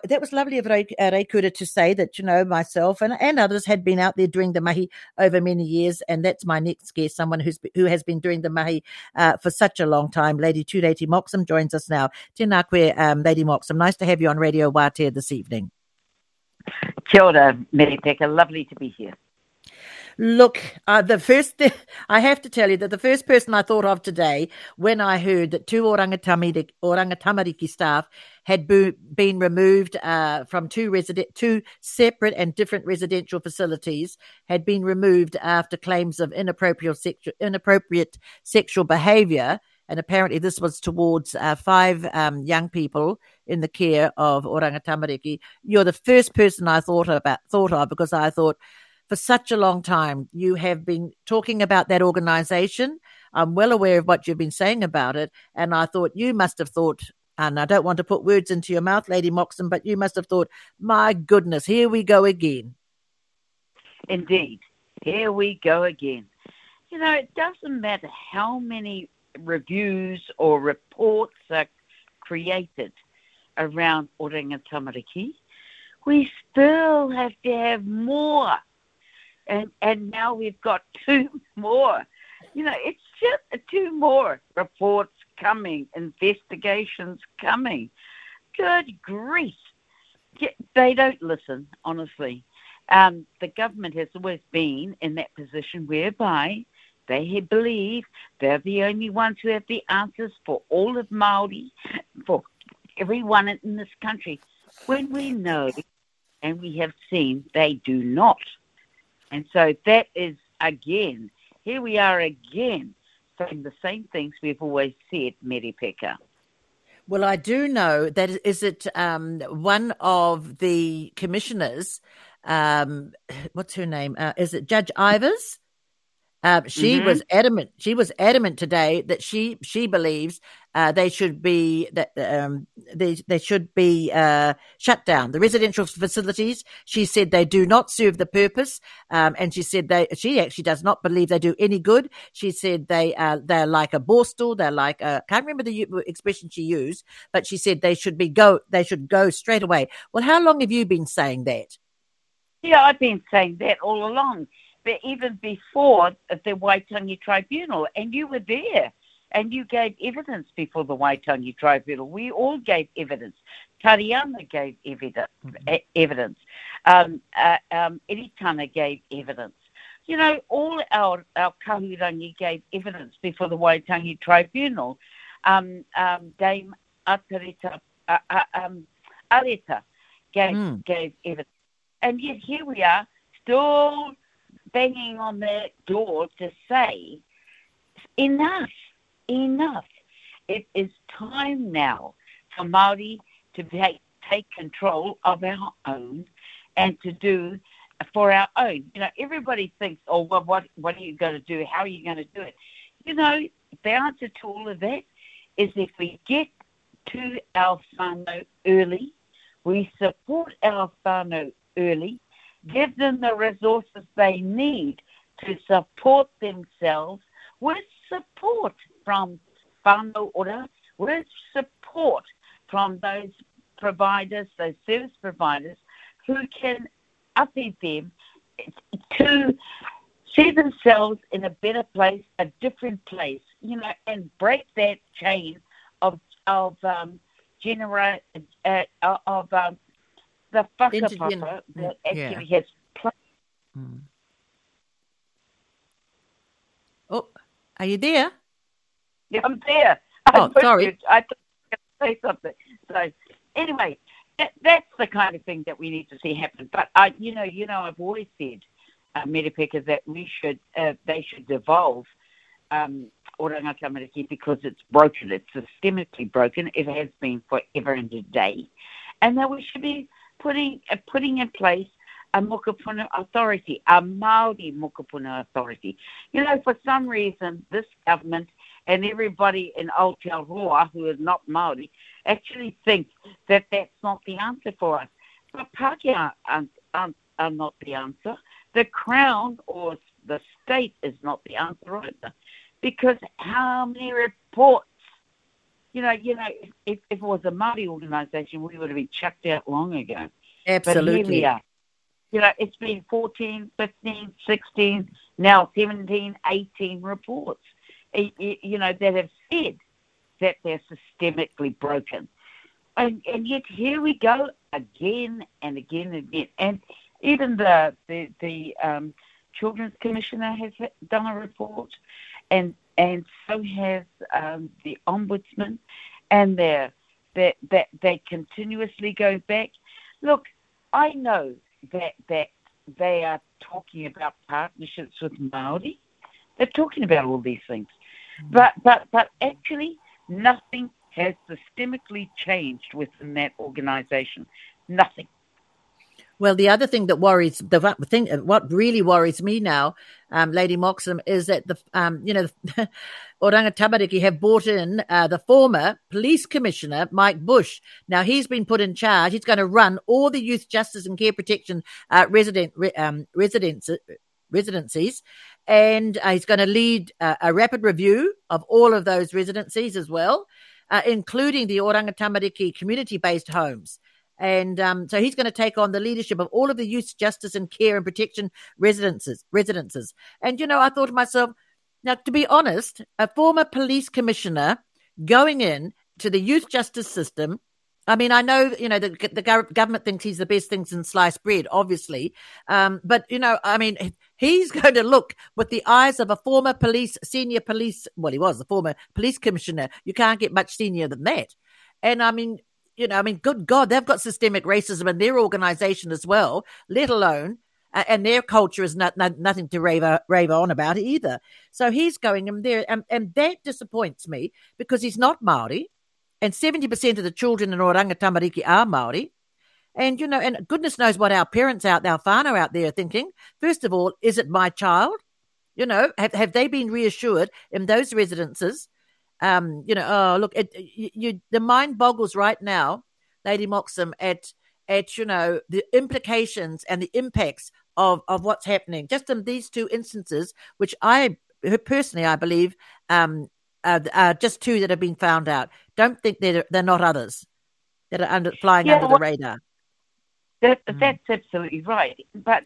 that was lovely of Reikura to say that, myself and others had been out there doing the mahi over many years, and that's my next guest, someone who has been doing the mahi for such a long time. Lady Tūreti Moxam joins us now. Tēnā koe, Lady Moxam. Nice to have you on Radio Wātea this evening. Kia ora, Meripeka. Lovely to be here. Look, I have to tell you that the first person I thought of today when I heard that two Orangatamariki staff had been removed from two separate and different residential facilities, had been removed after claims of inappropriate sexual behaviour. And apparently this was towards 5 young people in the care of Orangatamariki. You're the first person I thought of because I thought, for such a long time, you have been talking about that organisation. I'm well aware of what you've been saying about it. And I thought you must have thought, and I don't want to put words into your mouth, Lady Moxam, but you must have thought, my goodness, here we go again. Indeed. Here we go again. It doesn't matter how many reviews or reports are created around Orangatamariki. We still have to have more. And now we've got 2 more. It's just 2 more reports coming, investigations coming. Good grief. They don't listen, honestly. The government has always been in that position whereby they believe they're the only ones who have the answers for all of Māori, for everyone in this country, when we know and we have seen they do not. And so that is, again, here we are again, saying the same things we've always said, Meripeka. Well, I do know that, is it one of the commissioners, what's her name? Is it Judge Ivers? She was adamant. She was adamant today that she believes they should be they should be shut down. The residential facilities, she said, they do not serve the purpose, and she said she actually does not believe they do any good. She said they're like a borstal. They're like can't remember the expression she used, but she said they should go straight away. Well, how long have you been saying that? Yeah, I've been saying that all along. But even before the Waitangi Tribunal, and you were there, and you gave evidence before the Waitangi Tribunal. We all gave evidence. Tariana gave evidence. Eritana gave evidence. All our kahurangi gave evidence before the Waitangi Tribunal. Dame Areta gave evidence. And yet here we are, still banging on their door to say, enough. It is time now for Māori to take control of our own and to do for our own. Everybody thinks, oh, well, what are you going to do? How are you going to do it? The answer to all of that is if we get to our whānau early, we support our whānau early, give them the resources they need to support themselves with support from whānau ora, with support from those providers, those service providers who can update them to see themselves in a better place, a different place, and break that chain of the whakapapa that actually has played. Oh, are you there? Yeah, I'm there. Sorry. I thought I was going to say something. So, anyway, that's the kind of thing that we need to see happen. But I've always said, Meripeka, that they should devolve Orangatamariki because it's broken. It's systemically broken. It has been forever and a day, and that we should be putting in place a mokopuna authority, a Māori mokopuna authority. For some reason, this government and everybody in Aotearoa who is not Māori actually think that that's not the answer for us. But Pākehā are not the answer. The Crown or the state is not the answer either. Because how many reports if it was a Māori organisation, we would have been chucked out long ago. But here we Absolutely. are. It's been 14, 15, 16, now 17, 18 reports, that have said that they're systemically broken. And yet here we go again and again and again. And even the Children's Commissioner has done a report, and so has the Ombudsman, and they continuously go back. Look, I know that they are talking about partnerships with Māori. They're talking about all these things. But actually nothing has systemically changed within that organisation. Nothing. Well, the other thing that what really worries me now, Lady Moxham, is that the Oranga Tamariki have brought in the former police commissioner, Mike Bush. Now he's been put in charge. He's going to run all the youth justice and care protection residencies, and he's going to lead a rapid review of all of those residencies as well, including the Oranga Tamariki community-based homes. And so he's going to take on the leadership of all of the youth justice and care and protection residences. And, I thought to myself, now, to be honest, a former police commissioner going in to the youth justice system, I mean, I know, the government thinks he's the best thing since sliced bread, obviously. But, he's going to look with the eyes of a former senior police, well, he was the former police commissioner. You can't get much senior than that. And good God, they've got systemic racism in their organisation as well, let alone, and their culture is nothing to rave on about either. So he's going in there, and that disappoints me because he's not Māori, and 70% of the children in Oranga Tamariki are Māori. And, and goodness knows what our parents our whānau out there are thinking. First of all, is it my child? Have they been reassured in those residences? The mind boggles right now, Lady Moxham, at the implications and the impacts of what's happening just in these two instances, which I believe are just two that have been found out. Don't think they're not others that are flying under the radar. That's absolutely right. But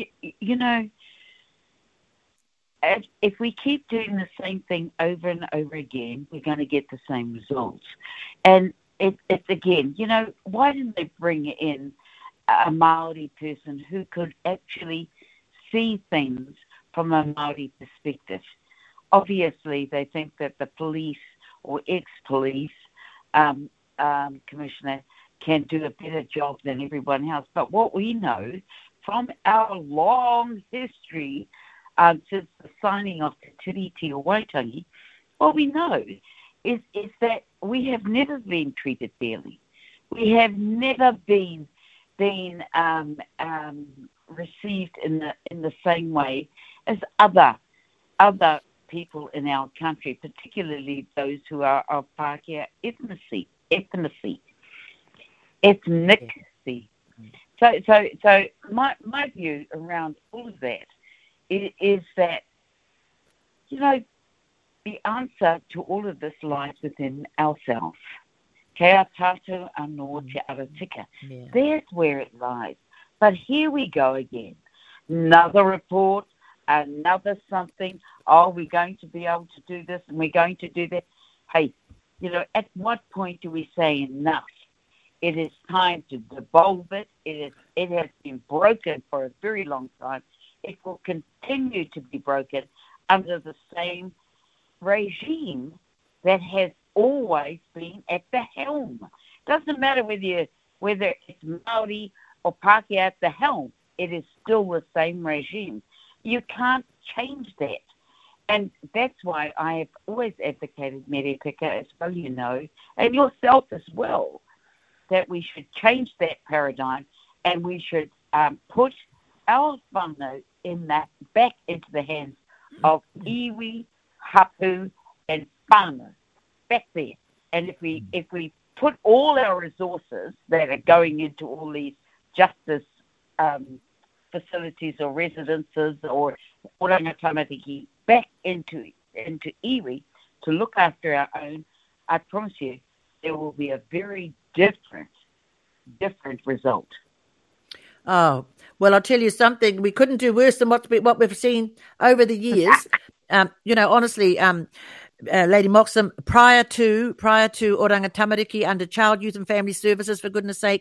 if we keep doing the same thing over and over again, we're going to get the same results. And it's again, why didn't they bring in a Māori person who could actually see things from a Māori perspective? Obviously, they think that the police or ex-police commissioner can do a better job than everyone else. But what we know from our long history since the signing of the Tiriti o Waitangi, what we know is that we have never been treated fairly. We have never been received in the same way as other people in our country, particularly those who are of Pākehā ethnicity. So my view around all of that is that, the answer to all of this lies within ourselves. Kea tātou anō te aratika. Yeah. There's where it lies. But here we go again. Another report, another something. Oh, we're going to be able to do this and we're going to do that. Hey, at what point do we say enough? It is time to devolve it. It has been broken for a very long time. It will continue to be broken under the same regime that has always been at the helm. Doesn't matter whether it's Māori or Pākehā at the helm. It is still the same regime. You can't change that. And that's why I have always advocated, Merepeka, as well and yourself as well, that we should change that paradigm and we should put our whānau back into the hands of iwi, hapu, and whānau, back there. And if we put all our resources that are going into all these justice facilities or residences or Oranga Tamariki back into iwi to look after our own, I promise you, there will be a very different result. Oh, well, I'll tell you something. We couldn't do worse than what we've seen over the years. Honestly, Lady Moxham, prior to Oranga Tamariki under Child, Youth and Family Services, for goodness sake,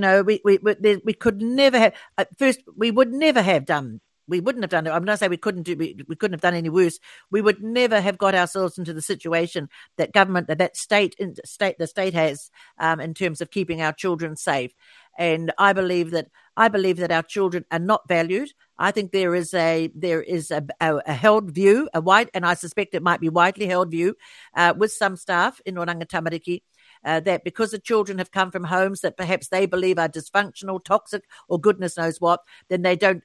we could never have. At first, we would never have done. We wouldn't have done it. I'm not saying we couldn't have done any worse. We would never have got ourselves into the situation that the state has in terms of keeping our children safe. And I believe that our children are not valued. I think there is a held view, and I suspect it might be widely held view with some staff in Oranga Tamariki, that because the children have come from homes that perhaps they believe are dysfunctional, toxic, or goodness knows what, then I think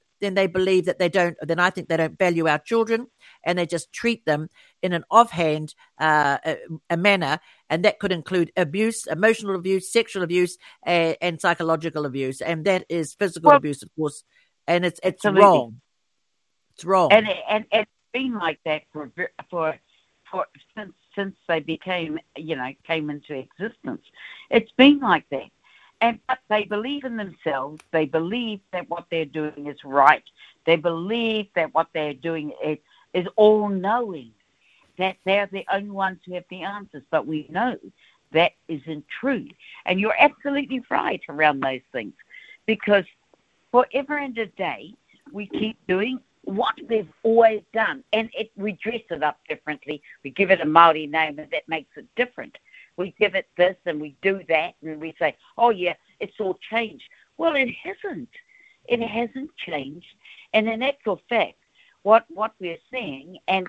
they don't value our children, and they just treat them in an offhand a manner, and that could include abuse, emotional abuse, sexual abuse, and psychological abuse, and that is physical abuse, of course, and it's wrong. It's wrong, and it's been like that for since they came into existence. It's been like that. But they believe in themselves. They believe that what they're doing is right. They believe that what they're doing is all-knowing, that they're the only ones who have the answers. But we know that isn't true. And you're absolutely right around those things, because forever and a day, we keep doing what we've always done, and we dress it up differently. We give it a Māori name, and that makes it different. We give it this and we do that, and we say, oh, yeah, it's all changed. Well, it hasn't. It hasn't changed. And in actual fact, what we're seeing, and,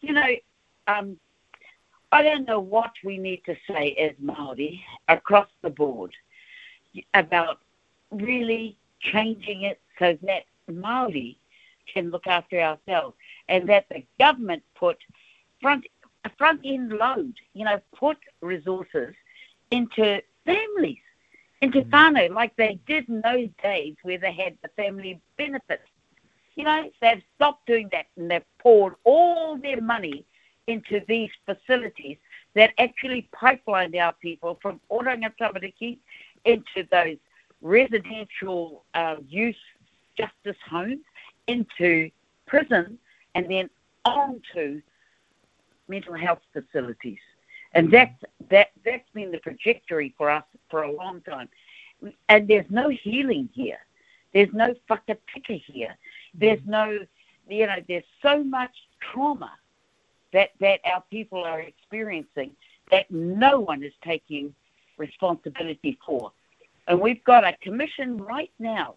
I don't know what we need to say as Māori across the board about really changing it so that Māori can look after ourselves, and that the government put front-end load, put resources into families, into whānau, like they did in those days where they had the family benefits. They've stopped doing that, and they've poured all their money into these facilities that actually pipelined our people from Oranga Tamariki into those residential youth justice homes, into prison, and then on to mental health facilities. And that's been the trajectory for us for a long time. And there's no healing here. There's no whakapika here. There's no, there's so much trauma that our people are experiencing that no one is taking responsibility for. And we've got a commission right now,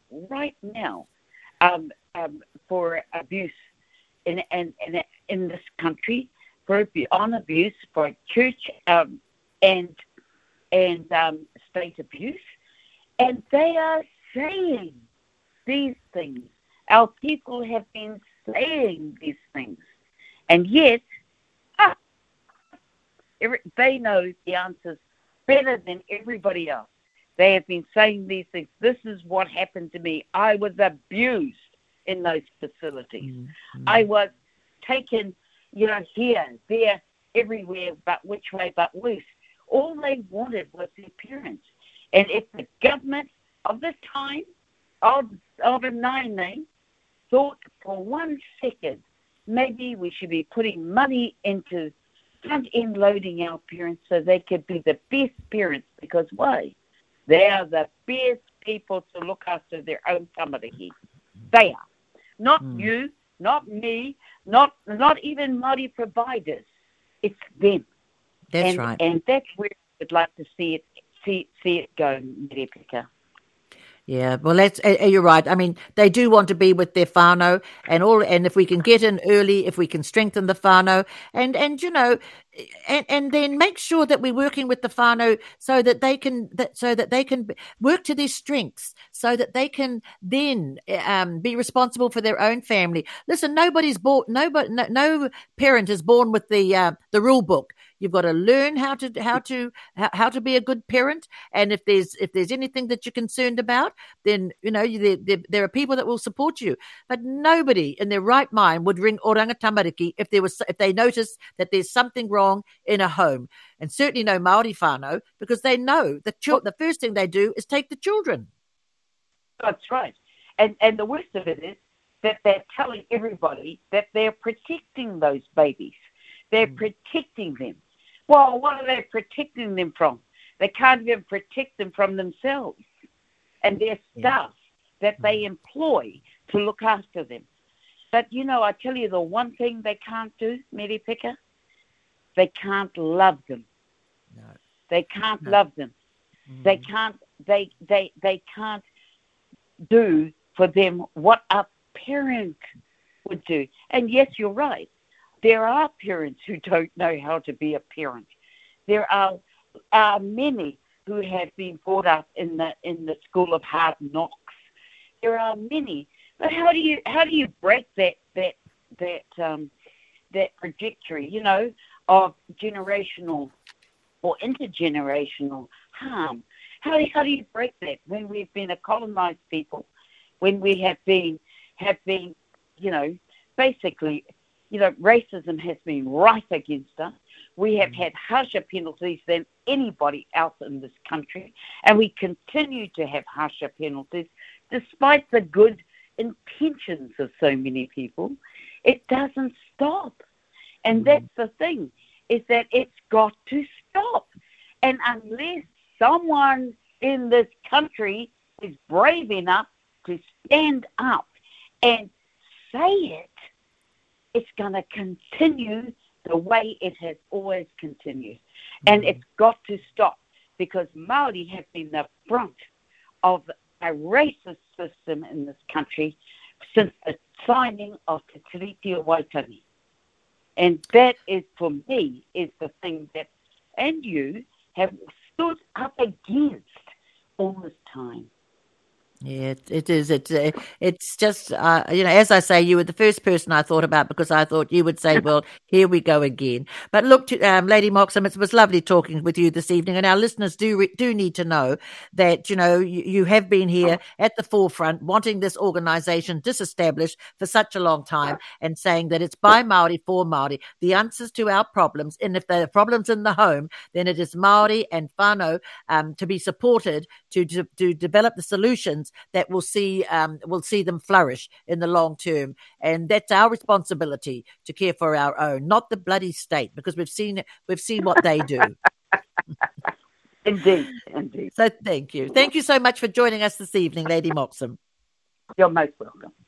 for abuse in this country, on abuse, for church and state abuse, and they are saying these things. Our people have been saying these things, and yet they know the answers better than everybody else. They have been saying these things. This is what happened to me. I was abused in those facilities. Mm-hmm. I was taken, here, there, everywhere, but which way but loose. All they wanted was their parents. And if the government of the time, of a Naine, thought for 1 second, maybe we should be putting money into front-end loading our parents so they could be the best parents, because why? They are the best people to look after their own tamariki. They are. Not you, not me, not even Māori providers. It's them. That's right. And that's where I would like to see it go, Merepika. Yeah, well, you're right. I mean, they do want to be with their whānau and if we can get in early, if we can strengthen the whānau and then make sure that we're working with the whānau so that they can work to their strengths, so that they can then be responsible for their own family. Listen, no parent is born with the rule book. You've got to learn how to be a good parent. And if there's anything that you're concerned about, then there are people that will support you. But nobody in their right mind would ring Oranga Tamariki if they notice that there's something wrong in a home, and certainly no Maori whānau, because they know the first thing they do is take the children. That's right. And the worst of it is that they're telling everybody that they're protecting those babies. They're protecting them. Well, what are they protecting them from? They can't even protect them from themselves and their staff that they employ to look after them. But, I tell you the one thing they can't do, Mary Pika, they can't love them. No. They can't love them. They can't do for them what a parent would do. And yes, you're right. There are parents who don't know how to be a parent. There are many who have been brought up in the school of hard knocks. There are many, but how do you break that trajectory, of generational or intergenerational harm? How do you break that when we've been a colonized people, when we have been, basically, racism has been right against us. We have had harsher penalties than anybody else in this country, and we continue to have harsher penalties despite the good intentions of so many people. It doesn't stop. And that's the thing, is that it's got to stop. And unless someone in this country is brave enough to stand up and say it, it's going to continue the way it has always continued. And it's got to stop, because Māori have been the brunt of a racist system in this country since the signing of Te Tiriti o Waitangi. And that is, for me, is the thing that, and you, have stood up against all this time. Yeah, it is. It's just, as I say, you were the first person I thought about, because I thought you would say, well, here we go again. But look, Lady Moxham, it was lovely talking with you this evening, and our listeners do need to know that, you have been here at the forefront wanting this organisation disestablished for such a long time, and saying that it's by Māori for Māori, the answers to our problems. And if there are problems in the home, then it is Māori and whānau to be supported to develop the solutions that will see them flourish in the long term. And that's our responsibility, to care for our own, not the bloody state, because we've seen what they do. Indeed. So thank you so much for joining us this evening, Lady Moxham. You're most welcome.